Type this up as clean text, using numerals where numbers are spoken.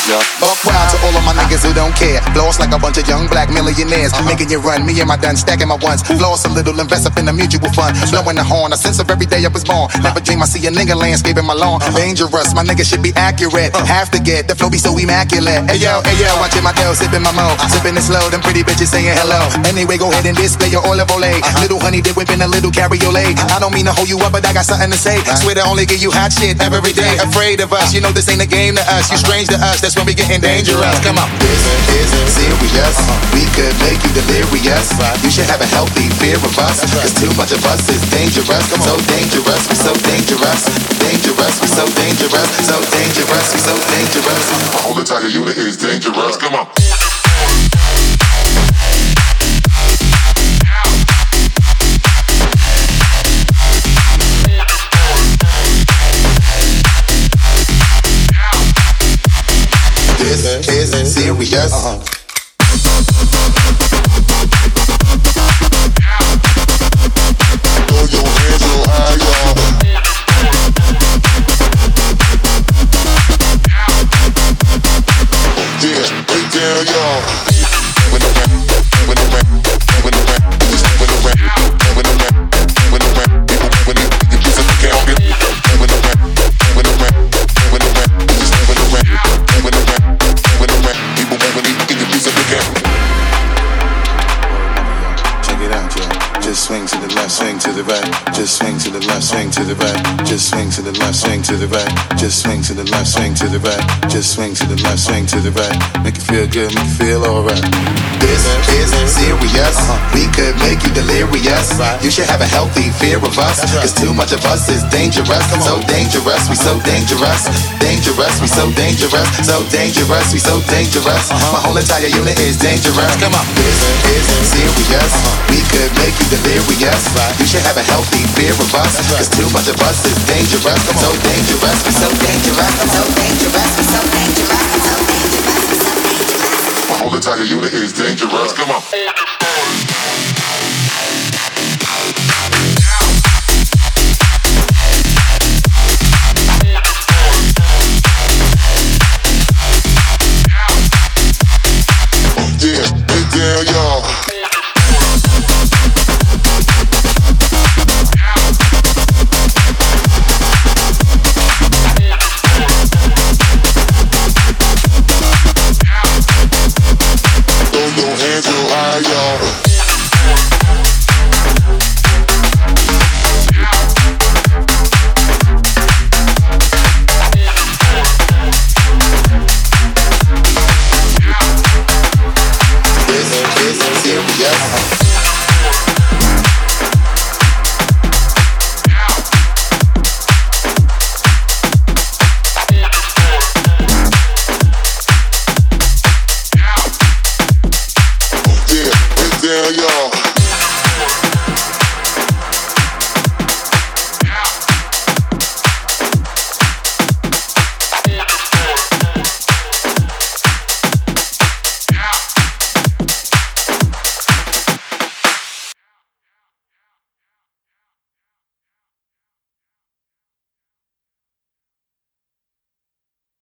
Buck wild to all of my niggas who don't care. Floss like a bunch of young black millionaires. Making you run, me and my done stacking my ones. Floss a little, invest up in the mutual fund. Blowing the horn, a sense of every day I was born. Never dream I see a nigga landscaping my lawn. Dangerous, my nigga should be accurate. Have to get, the flow be so immaculate. Hey yo, watching my girl sipping my mo. Sipping it slow, them pretty bitches saying hello. Anyway, go ahead and display your olive olay. Little honey dip whipping a little cabriolet. I don't mean to hold you up, but I got something to say. Swear to only give you hot shit every day. Afraid of us, you know this ain't a game to us. You strange to us, that's when we getting dangerous. Come on. This is serious. We could make you delirious. You should have a healthy fear of us. Cause too much of us is dangerous. So dangerous, we so dangerous. Dangerous, we so dangerous. So dangerous, we so dangerous. My whole entire unit is dangerous. Come on. This is serious. Throw your hands real high, y'all. Yeah, break down, y'all. When the rap, when the rap, when the rap, when the rap, when the rap, when the rap, when the you piece of the count. When the rap, when the rap, when the rap, when the rap, when the rap, when the rap, people when you get your piece of the count. Check it out, yo. Just swing to the left, swing to the right. Just swing to the left, swing to the right. Just swing to the left, swing to the right. Just swing to the left, swing to the right. Just swing to the left, swing to the right. Make you feel good, make you feel alright. This is serious. We could make you delirious. You should have a healthy fear of us. Cause too much of us is dangerous. So dangerous, we so dangerous. Dangerous, we so dangerous. So dangerous, we so dangerous. My whole entire unit is dangerous. Come on. This is serious. We could make you delirious. You should have a healthy fear of us. Cause too much of us is dangerous. So dangerous, we so dangerous. So dangerous, we so dangerous. So dangerous, we so dangerous. My whole entire unit is dangerous. Come on.